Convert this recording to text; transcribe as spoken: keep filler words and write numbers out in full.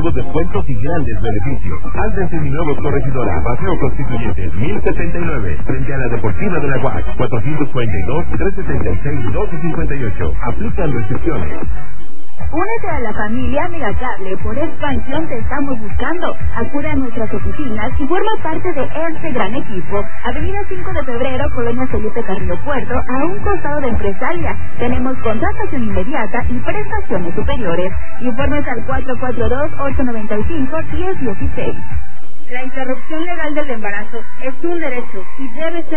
exclusivos descuentos y grandes beneficios. Antes en mi nuevo Corregidora, Paseo Constituyentes, mil setenta y nueve, frente a la Deportiva de la U A C, cuatrocientos cuarenta y dos, trescientos setenta y seis, doce cincuenta y ocho. Aplican restricciones. Únete a la familia Megacable. Por expansión te estamos buscando. Acude a nuestras oficinas y forma parte de este gran equipo. Avenida cinco de febrero, Colonia Felipe Carrillo Puerto, a un costado de Empresaria. Tenemos contratación inmediata y prestaciones superiores. Informes al cuatro cuatro dos, ocho nueve cinco, uno cero uno seis. La interrupción legal del embarazo es un derecho y debe ser